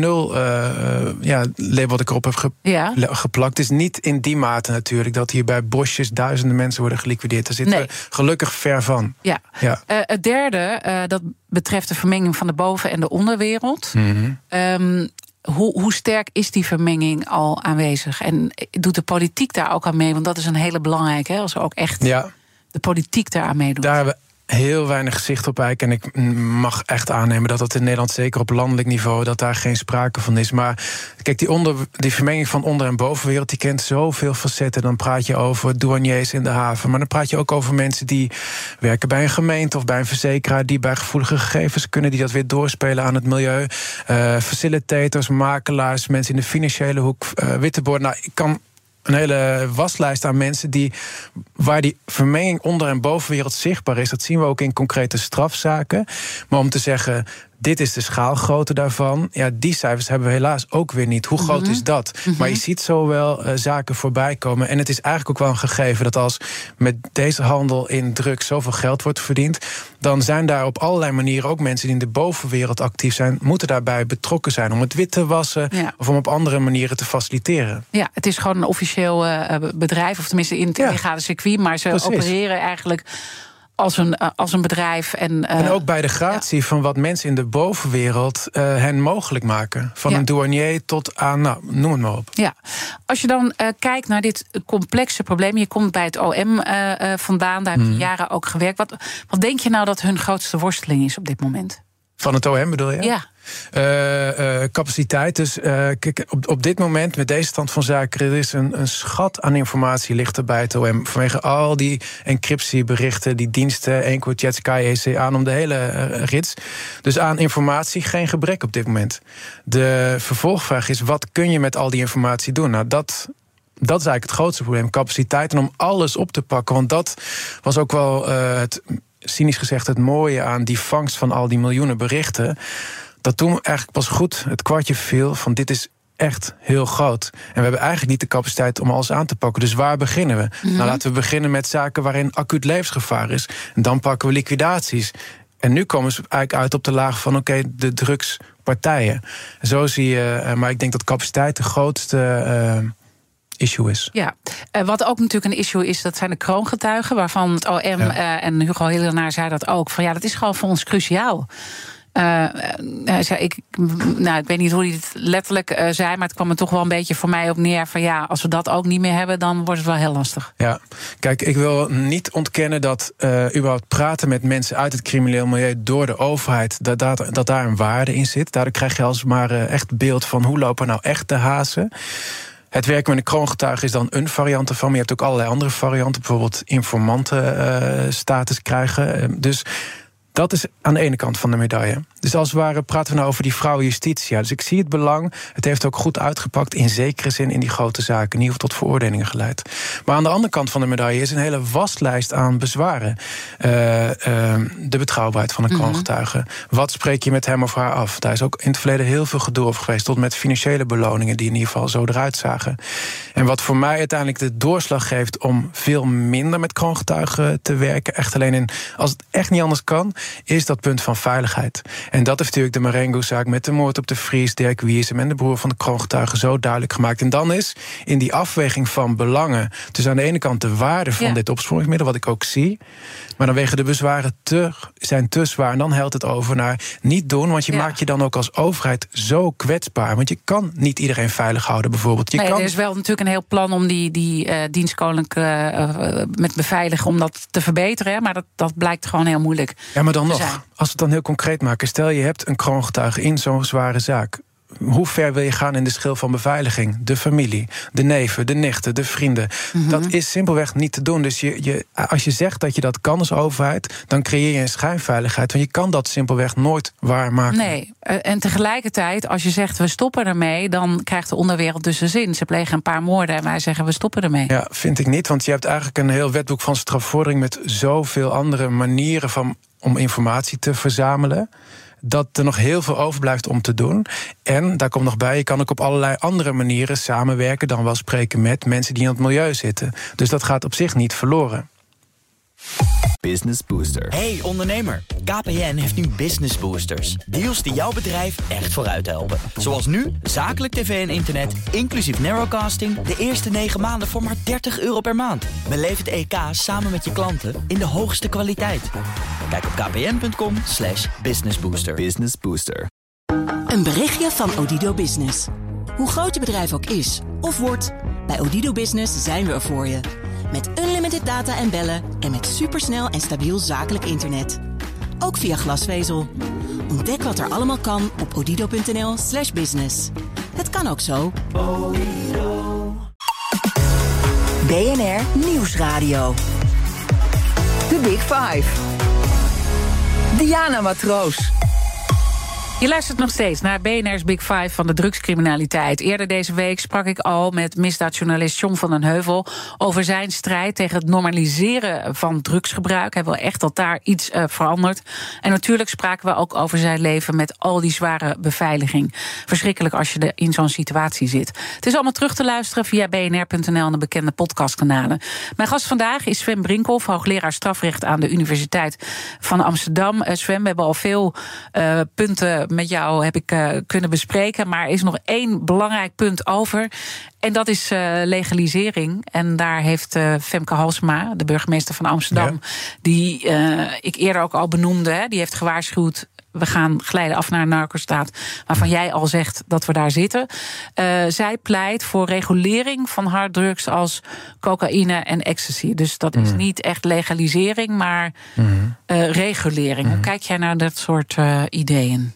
label wat ik erop heb geplakt, is niet in die mate natuurlijk dat hier bij bosjes duizenden mensen worden geliquideerd. Daar zitten we gelukkig ver van. Ja. Het derde, dat betreft de vermenging van de boven- en de onderwereld. Mm-hmm. Hoe sterk is die vermenging al aanwezig? En doet de politiek daar ook aan mee? Want dat is een hele belangrijke, als er ook echt de politiek daaraan meedoet. Daar hebben we heel weinig zicht op eigenlijk. En ik mag echt aannemen dat in Nederland, zeker op landelijk niveau, dat daar geen sprake van is. Maar kijk, die vermenging van onder- en bovenwereld, die kent zoveel facetten. Dan praat je over douaniers in de haven. Maar dan praat je ook over mensen die werken bij een gemeente of bij een verzekeraar, die bij gevoelige gegevens kunnen, die dat weer doorspelen aan het milieu. Facilitators, makelaars, mensen in de financiële hoek, wittebord. Nou, ik kan een hele waslijst aan mensen waar die vermenging onder- en bovenwereld zichtbaar is. Dat zien we ook in concrete strafzaken. Maar om te zeggen, dit is de schaalgrootte daarvan, die cijfers hebben we helaas ook weer niet. Hoe groot is dat? Mm-hmm. Maar je ziet zo wel zaken voorbij komen. En het is eigenlijk ook wel een gegeven dat als met deze handel in drugs zoveel geld wordt verdiend, dan zijn daar op allerlei manieren ook mensen die in de bovenwereld actief zijn, moeten daarbij betrokken zijn om het wit te wassen of om op andere manieren te faciliteren. Ja, het is gewoon een officieel bedrijf, of tenminste in het illegale circuit, maar ze opereren eigenlijk als een bedrijf. En ook bij de gratie van wat mensen in de bovenwereld hen mogelijk maken. Van een douanier tot aan, noem het maar op. Ja. Als je dan kijkt naar dit complexe probleem, je komt bij het OM vandaan, daar heb je jaren ook gewerkt. Wat denk je nou dat hun grootste worsteling is op dit moment? Van het OM bedoel je? Ja. Capaciteit. Dus kijk, op dit moment, met deze stand van zaken, er is een schat aan informatie ligt er bij het OM. Vanwege al die encryptieberichten, die diensten, EncroChat, Sky, EC aan om de hele rits. Dus aan informatie geen gebrek op dit moment. De vervolgvraag is, wat kun je met al die informatie doen? Nou, dat is eigenlijk het grootste probleem. Capaciteit en om alles op te pakken. Want dat was ook wel cynisch gezegd het mooie aan die vangst van al die miljoenen berichten, dat toen eigenlijk pas goed het kwartje viel van dit is echt heel groot. En we hebben eigenlijk niet de capaciteit om alles aan te pakken. Dus waar beginnen we? Mm-hmm. Nou, laten we beginnen met zaken waarin acuut levensgevaar is. En dan pakken we liquidaties. En nu komen ze eigenlijk uit op de laag van de drugspartijen. Zo zie je, maar ik denk dat capaciteit de grootste issue is. Ja, wat ook natuurlijk een issue is, dat zijn de kroongetuigen, waarvan het OM en Hugo Hillenaar zei dat ook, van dat is gewoon voor ons cruciaal. Hij zei, ik weet niet hoe hij het letterlijk zei, maar het kwam er toch wel een beetje voor mij op neer van als we dat ook niet meer hebben, dan wordt het wel heel lastig. Ja, kijk, ik wil niet ontkennen dat überhaupt praten met mensen uit het crimineel milieu door de overheid, dat daar een waarde in zit. Daardoor krijg je alsmaar echt beeld van hoe lopen nou echt de hazen. Het werken met een kroongetuige is dan een variant ervan. Maar je hebt ook allerlei andere varianten. Bijvoorbeeld informantenstatus krijgen. Dus dat is aan de ene kant van de medaille. Dus als het ware praten we nou over die vrouwenjustitie. Dus ik zie het belang. Het heeft ook goed uitgepakt in zekere zin in die grote zaken. In ieder geval tot veroordelingen geleid. Maar aan de andere kant van de medaille is een hele waslijst aan bezwaren. De betrouwbaarheid van een kroongetuige. Wat spreek je met hem of haar af? Daar is ook in het verleden heel veel gedoe over geweest. Tot met financiële beloningen die in ieder geval zo eruit zagen. En wat voor mij uiteindelijk de doorslag geeft om veel minder met kroongetuigen te werken. Echt alleen als het echt niet anders kan, is dat punt van veiligheid. En dat heeft natuurlijk de Marengo-zaak met de moord op de Vries, Dirk Wiersum en de broer van de kroongetuige zo duidelijk gemaakt. En dan is in die afweging van belangen, dus aan de ene kant de waarde van dit opsporingsmiddel, wat ik ook zie, maar dan wegen de bezwaren zijn te zwaar. En dan helpt het over naar niet doen, want je maakt je dan ook als overheid zo kwetsbaar. Want je kan niet iedereen veilig houden, bijvoorbeeld. Er is wel natuurlijk een heel plan om die dienstkoninklijke met beveiligen, om dat te verbeteren. Hè? Maar dat blijkt gewoon heel moeilijk. Ja, maar dan nog, als we het dan heel concreet maken, stel je hebt een kroongetuige in zo'n zware zaak. Hoe ver wil je gaan in de schil van beveiliging? De familie, de neven, de nichten, de vrienden. Dat is simpelweg niet te doen. Dus als je zegt dat je dat kan als overheid, dan creëer je een schijnveiligheid. Want je kan dat simpelweg nooit waarmaken. Nee, en tegelijkertijd, als je zegt we stoppen ermee, dan krijgt de onderwereld dus een zin. Ze plegen een paar moorden en wij zeggen we stoppen ermee. Ja, vind ik niet. Want je hebt eigenlijk een heel wetboek van strafvordering met zoveel andere manieren om informatie te verzamelen, dat er nog heel veel overblijft om te doen. En daar komt nog bij, je kan ook op allerlei andere manieren samenwerken, dan wel spreken met mensen die in het milieu zitten. Dus dat gaat op zich niet verloren. Business Booster. Hey ondernemer, KPN heeft nu Business Boosters. Deals die jouw bedrijf echt vooruit helpen. Zoals nu, zakelijk tv en internet, inclusief narrowcasting, de eerste 9 maanden voor maar €30 per maand. Beleef het EK samen met je klanten in de hoogste kwaliteit. Kijk op kpn.com/businessbooster. Business Booster. Een berichtje van Odido Business. Hoe groot je bedrijf ook is of wordt, bij Odido Business zijn we er voor je. Met unlimited data en bellen en met supersnel en stabiel zakelijk internet. Ook via glasvezel. Ontdek wat er allemaal kan op odido.nl/business. Het kan ook zo. BNR Nieuwsradio. The Big Five. Diana Matroos. Je luistert nog steeds naar BNR's Big Five van de drugscriminaliteit. Eerder deze week sprak ik al met misdaadjournalist John van den Heuvel over zijn strijd tegen het normaliseren van drugsgebruik. Hij wil echt dat daar iets verandert. En natuurlijk spraken we ook over zijn leven met al die zware beveiliging. Verschrikkelijk als je in zo'n situatie zit. Het is allemaal terug te luisteren via bnr.nl en de bekende podcastkanalen. Mijn gast vandaag is Sven Brinkhoff, hoogleraar strafrecht aan de Universiteit van Amsterdam. Sven, we hebben al veel punten met jou heb ik kunnen bespreken, maar er is nog 1 belangrijk punt over. En dat is legalisering. En daar heeft Femke Halsema, de burgemeester van Amsterdam, die ik eerder ook al benoemde, die heeft gewaarschuwd, we gaan glijden af naar een narcostaat, waarvan jij al zegt dat we daar zitten. Zij pleit voor regulering van harddrugs als cocaïne en ecstasy. Dus dat is niet echt legalisering, maar regulering. Hoe kijk jij naar dat soort ideeën?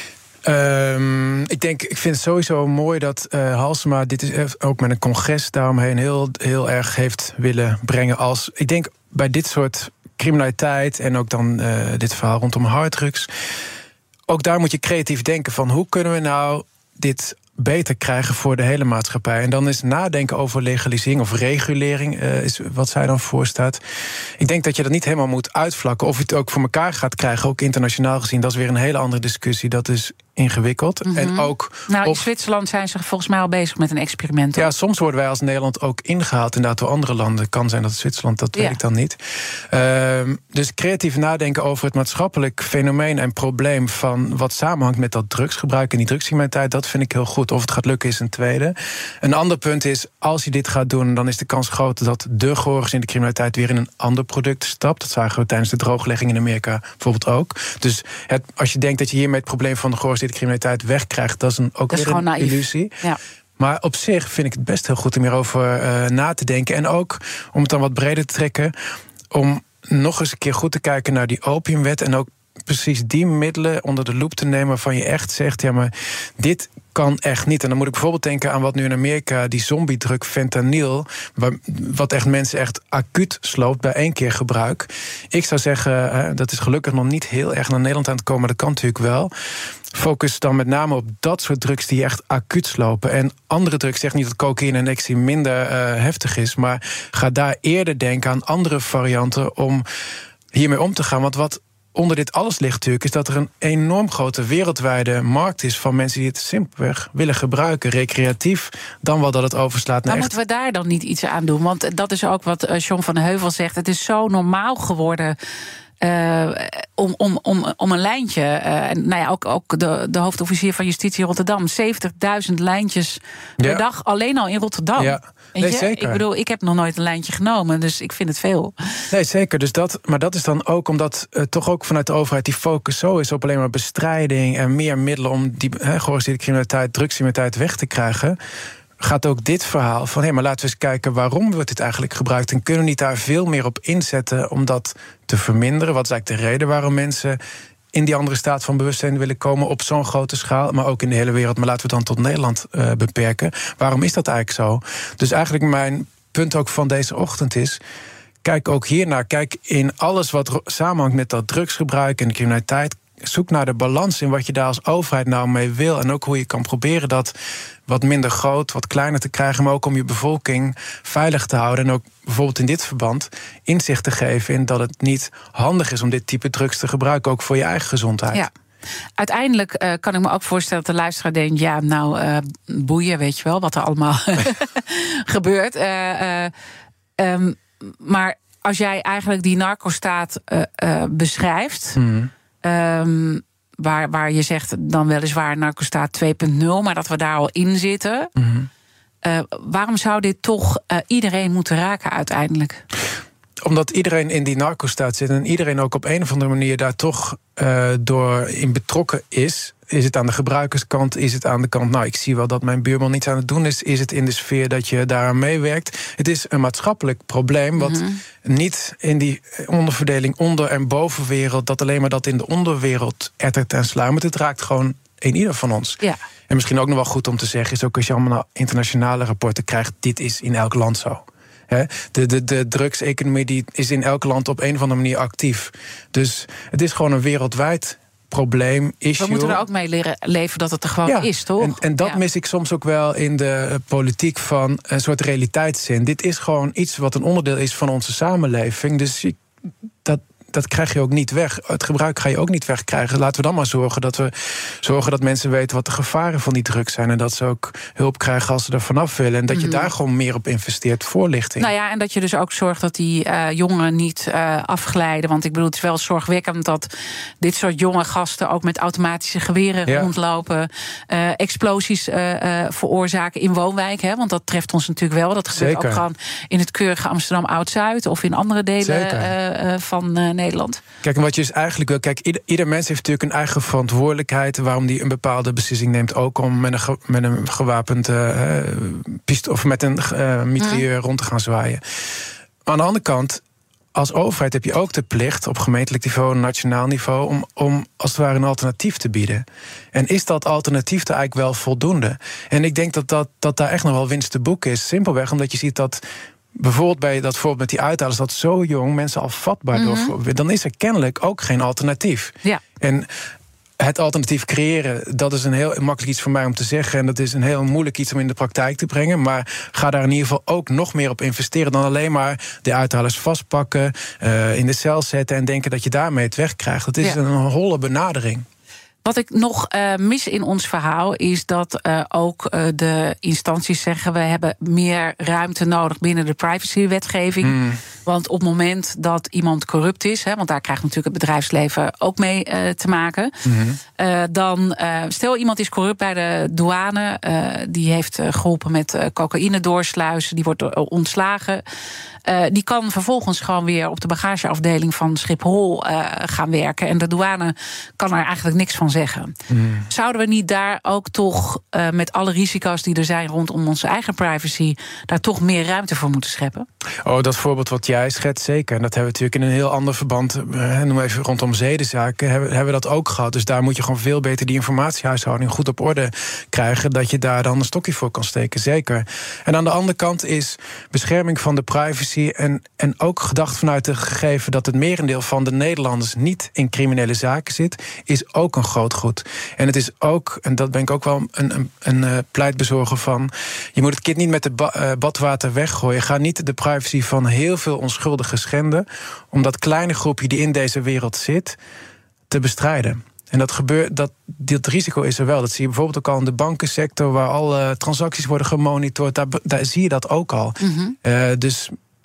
Ik vind het sowieso mooi dat Halsema dit is ook met een congres daaromheen heel erg heeft willen brengen als, ik denk bij dit soort criminaliteit en ook dan dit verhaal rondom harddrugs, ook daar moet je creatief denken van hoe kunnen we nou dit beter krijgen voor de hele maatschappij. En dan is nadenken over legalisering of regulering, is wat zij dan voorstaat. Ik denk dat je dat niet helemaal moet uitvlakken. Of je het ook voor elkaar gaat krijgen, ook internationaal gezien, dat is weer een hele andere discussie. Dat is ingewikkeld. En ook in Zwitserland zijn ze volgens mij al bezig met een experiment. Ja, soms worden wij als Nederland ook ingehaald inderdaad door andere landen. Kan zijn dat Zwitserland, dat weet ik dan niet. Dus creatief nadenken over het maatschappelijk fenomeen en probleem van wat samenhangt met dat drugsgebruik en die drugscriminaliteit, dat vind ik heel goed. Of het gaat lukken is een tweede. Een ander punt is, als je dit gaat doen, dan is de kans groter dat de georganiseerde criminaliteit weer in een ander product stapt. Dat zagen we tijdens de drooglegging in Amerika bijvoorbeeld ook. Dus als je denkt dat je hiermee het probleem van de georganiseerde criminaliteit wegkrijgt, dat is ook weer een illusie. Ja. Maar op zich vind ik het best heel goed om hierover na te denken. En ook, om het dan wat breder te trekken, om nog eens een keer goed te kijken naar die opiumwet en ook precies die middelen onder de loep te nemen waarvan je echt zegt, ja, maar dit kan echt niet. En dan moet ik bijvoorbeeld denken aan wat nu in Amerika, die zombiedrug fentanyl, wat echt mensen echt acuut sloopt bij 1 keer gebruik. Ik zou zeggen, dat is gelukkig nog niet heel erg naar Nederland aan het komen, maar dat kan natuurlijk wel. Focus dan met name op dat soort drugs die echt acuut slopen. En andere drugs, zeg niet dat cocaïne en ecstasy minder heftig is, maar ga daar eerder denken aan andere varianten om hiermee om te gaan. Want wat onder dit alles ligt natuurlijk, is dat er een enorm grote wereldwijde markt is van mensen die het simpelweg willen gebruiken, recreatief, dan wel dat het overslaat naar. Maar moeten we daar dan niet iets aan doen? Want dat is ook wat John van den Heuvel zegt. Het is zo normaal geworden om een lijntje. Ook de hoofdofficier van Justitie Rotterdam. 70.000 lijntjes per dag alleen al in Rotterdam. Ja. Nee, zeker. Ik bedoel, ik heb nog nooit een lijntje genomen, dus ik vind het veel. Nee, zeker. Dus maar dat is dan ook omdat toch ook vanuit de overheid die focus zo is op alleen maar bestrijding en meer middelen om die georganiseerde criminaliteit, drugscriminaliteit weg te krijgen. Gaat ook dit verhaal van, maar laten we eens kijken waarom wordt dit eigenlijk gebruikt en kunnen we niet daar veel meer op inzetten om dat te verminderen? Wat is eigenlijk de reden waarom mensen in die andere staat van bewustzijn willen komen op zo'n grote schaal, maar ook in de hele wereld, maar laten we het dan tot Nederland beperken. Waarom is dat eigenlijk zo? Dus eigenlijk mijn punt ook van deze ochtend is, kijk ook hiernaar, kijk in alles wat samenhangt met dat drugsgebruik en de criminaliteit, zoek naar de balans in wat je daar als overheid nou mee wil en ook hoe je kan proberen dat wat minder groot, wat kleiner te krijgen, maar ook om je bevolking veilig te houden en ook bijvoorbeeld in dit verband inzicht te geven in dat het niet handig is om dit type drugs te gebruiken, ook voor je eigen gezondheid. Ja. Uiteindelijk kan ik me ook voorstellen dat de luisteraar denkt, boeien, weet je wel, wat er allemaal gebeurt. Maar als jij eigenlijk die narcostaat beschrijft, waar je zegt dan weliswaar narcostaat 2.0, maar dat we daar al in zitten. Waarom zou dit toch iedereen moeten raken uiteindelijk? Omdat iedereen in die narcostaat zit en iedereen ook op een of andere manier daar toch door in betrokken is. Is het aan de gebruikerskant? Is het aan de kant, ik zie wel dat mijn buurman niets aan het doen is? Is het in de sfeer dat je daaraan meewerkt? Het is een maatschappelijk probleem wat niet in die onderverdeling onder- en bovenwereld, dat alleen maar dat in de onderwereld ettert en sluimert. Het raakt gewoon in ieder van ons. Ja. En misschien ook nog wel goed om te zeggen is ook als je allemaal internationale rapporten krijgt, dit is in elk land zo. De drugseconomie die is in elk land op een of andere manier actief. Dus het is gewoon een wereldwijd probleem, issue. We moeten er ook mee leren leven dat het er gewoon is, toch? En dat mis ik soms ook wel in de politiek van een soort realiteitszin. Dit is gewoon iets wat een onderdeel is van onze samenleving. Dus dat krijg je ook niet weg. Het gebruik ga je ook niet wegkrijgen. Laten we dan maar zorgen dat mensen weten wat de gevaren van die drugs zijn. En dat ze ook hulp krijgen als ze er vanaf willen. En dat je daar gewoon meer op investeert, voorlichting. En dat je dus ook zorgt dat die jongeren niet afglijden. Want ik bedoel, het is wel zorgwekkend dat dit soort jonge gasten ook met automatische geweren rondlopen. Explosies veroorzaken in woonwijken. Want dat treft ons natuurlijk wel. Dat gebeurt ook gewoon in het keurige Amsterdam Oud-Zuid of in andere delen van Nederland. Kijk, en wat je dus eigenlijk wil, ieder mens heeft natuurlijk een eigen verantwoordelijkheid waarom die een bepaalde beslissing neemt, ook om met een gewapend pistool of met een mitrailleur rond te gaan zwaaien. Maar aan de andere kant, als overheid heb je ook de plicht op gemeentelijk niveau, nationaal niveau, om als het ware een alternatief te bieden. En is dat alternatief er eigenlijk wel voldoende? En ik denk dat daar echt nog wel winst te boeken is. Simpelweg omdat je ziet dat bijvoorbeeld bij dat voorbeeld met die uithalers, dat zo jong mensen al vatbaar door, dan is er kennelijk ook geen alternatief. Ja. En het alternatief creëren, dat is een heel makkelijk iets voor mij om te zeggen. En dat is een heel moeilijk iets om in de praktijk te brengen. Maar ga daar in ieder geval ook nog meer op investeren dan alleen maar de uithalers vastpakken, in de cel zetten en denken dat je daarmee het wegkrijgt. Dat is een holle benadering. Wat ik nog mis in ons verhaal is dat ook de instanties zeggen, we hebben meer ruimte nodig binnen de privacywetgeving. Want op het moment dat iemand corrupt is, want daar krijgt natuurlijk het bedrijfsleven ook mee te maken. Dan stel iemand is corrupt bij de douane, die heeft geholpen met cocaïne doorsluizen, die wordt ontslagen. Die kan vervolgens gewoon weer op de bagageafdeling van Schiphol gaan werken. En de douane kan er eigenlijk niks van zeggen. Zouden we niet daar ook toch met alle risico's die er zijn rondom onze eigen privacy, daar toch meer ruimte voor moeten scheppen? Dat voorbeeld wat jij schetst, zeker. En dat hebben we natuurlijk in een heel ander verband, noem even rondom zedenzaken, hebben we dat ook gehad. Dus daar moet je gewoon veel beter die informatiehuishouding goed op orde krijgen, dat je daar dan een stokje voor kan steken, zeker. En aan de andere kant is bescherming van de privacy en ook gedacht vanuit het gegeven dat het merendeel van de Nederlanders niet in criminele zaken zit, is ook een groot goed. En het is ook, en dat ben ik ook wel een pleitbezorger van, je moet het kind niet met het badwater weggooien. Ga niet de privacy van heel veel onschuldigen schenden om dat kleine groepje die in deze wereld zit te bestrijden. En dat gebeurt, dat risico is er wel. Dat zie je bijvoorbeeld ook al in de bankensector, waar alle transacties worden gemonitord. Daar zie je dat ook al. Dus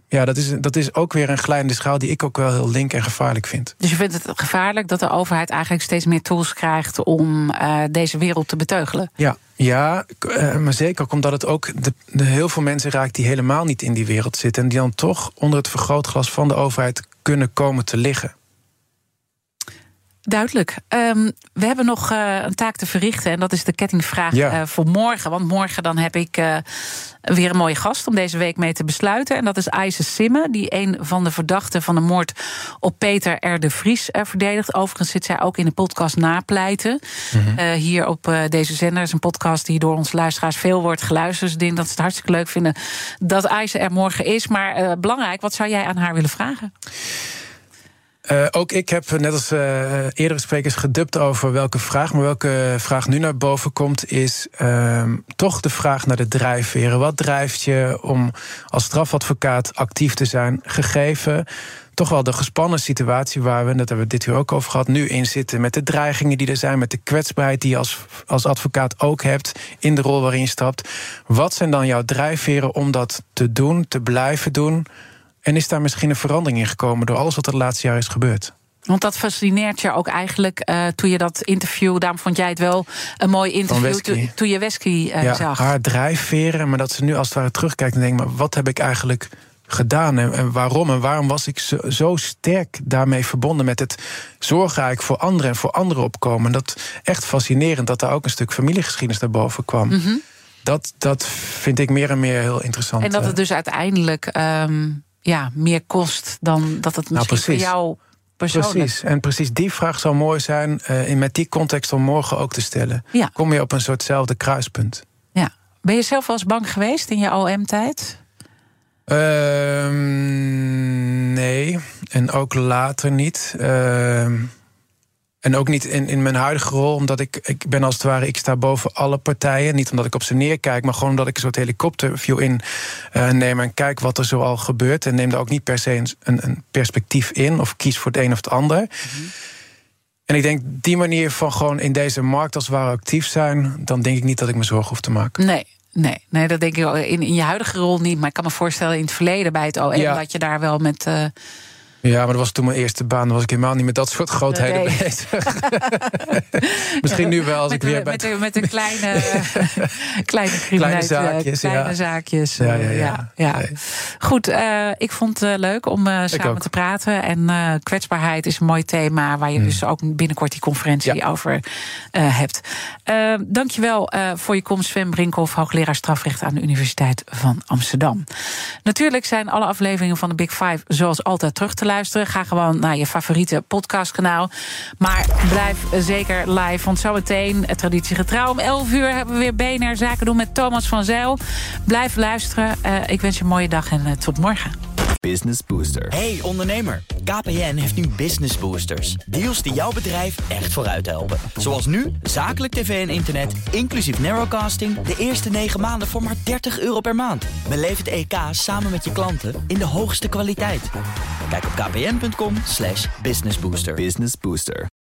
Ja, dat is ook weer een glijdende schaal die ik ook wel heel link en gevaarlijk vind. Dus je vindt het gevaarlijk dat de overheid eigenlijk steeds meer tools krijgt om deze wereld te beteugelen? Ja, maar zeker ook omdat het ook de heel veel mensen raakt die helemaal niet in die wereld zitten en die dan toch onder het vergrootglas van de overheid kunnen komen te liggen. Duidelijk. We hebben nog een taak te verrichten en dat is de kettingvraag voor morgen. Want morgen dan heb ik weer een mooie gast om deze week mee te besluiten. En dat is Ayse Simme, die een van de verdachten van de moord op Peter R. de Vries verdedigt. Overigens zit zij ook in de podcast Napleiten. Hier op deze zender. Het is een podcast die door onze luisteraars veel wordt geluisterd. Dus ik denk dat ze het hartstikke leuk vinden dat Ayse er morgen is. Maar belangrijk, wat zou jij aan haar willen vragen? Ook ik heb, net als eerdere sprekers, gedubt over welke vraag. Maar welke vraag nu naar boven komt, is toch de vraag naar de drijfveren. Wat drijft je om als strafadvocaat actief te zijn, gegeven toch wel de gespannen situatie waar we, dat hebben we dit uur ook over gehad, nu in zitten. Met de dreigingen die er zijn, met de kwetsbaarheid die je als advocaat ook hebt in de rol waarin je stapt. Wat zijn dan jouw drijfveren om dat te doen, te blijven doen? En is daar misschien een verandering in gekomen door alles wat er de laatste jaar is gebeurd? Want dat fascineert je ook eigenlijk toen je dat interview, daarom vond jij het wel een mooi interview toen je Wesky zag. Haar drijfveren, maar dat ze nu als het ware terugkijkt en denkt, maar wat heb ik eigenlijk gedaan en waarom? En waarom was ik zo sterk daarmee verbonden met het zorgen eigenlijk voor anderen en voor anderen opkomen? Dat echt fascinerend dat daar ook een stuk familiegeschiedenis naar boven kwam. Mm-hmm. Dat vind ik meer en meer heel interessant. En dat het dus uiteindelijk meer kost dan dat het misschien voor jou persoonlijk. Precies. En precies die vraag zou mooi zijn met die context om morgen ook te stellen. Ja. Kom je op een soortzelfde kruispunt. Ja. Ben je zelf wel eens bang geweest in je OM-tijd? Nee. En ook later niet. En ook niet in mijn huidige rol, omdat ik ben als het ware, ik sta boven alle partijen. Niet omdat ik op ze neerkijk, maar gewoon omdat ik een soort helikopterview neem en kijk wat er zoal gebeurt. En neem daar ook niet per se een perspectief in of kies voor het een of het ander. Mm-hmm. En ik denk, die manier van gewoon in deze markt als het ware actief zijn, dan denk ik niet dat ik me zorgen hoef te maken. Nee, dat denk ik in je huidige rol niet. Maar ik kan me voorstellen in het verleden bij het OM dat je daar wel met Ja, maar dat was toen mijn eerste baan. Dan was ik helemaal niet met dat soort grootheden bezig. Misschien nu wel als ik weer bij... Met een kleine zaakjes. Ja. Nee. Goed, ik vond het leuk om samen te praten. En kwetsbaarheid is een mooi thema waar je dus ook binnenkort die conferentie over hebt. Dankjewel voor je komst, Sven Brinkhoff, hoogleraar strafrecht aan de Universiteit van Amsterdam. Natuurlijk zijn alle afleveringen van de Big Five zoals altijd terug te luisteren. Ga gewoon naar je favoriete podcastkanaal. Maar blijf zeker live, want zometeen, traditiegetrouw, om 11 uur hebben we weer BNR Zaken doen met Thomas van Zijl. Blijf luisteren. Ik wens je een mooie dag en tot morgen. Business Booster. Hey ondernemer, KPN heeft nu Business Boosters. Deals die jouw bedrijf echt vooruit helpen. Zoals nu, zakelijk tv en internet, inclusief narrowcasting, de eerste 9 maanden voor maar €30 per maand. Beleef het EK samen met je klanten in de hoogste kwaliteit. Kijk op kpn.com/businessbooster. Business Booster.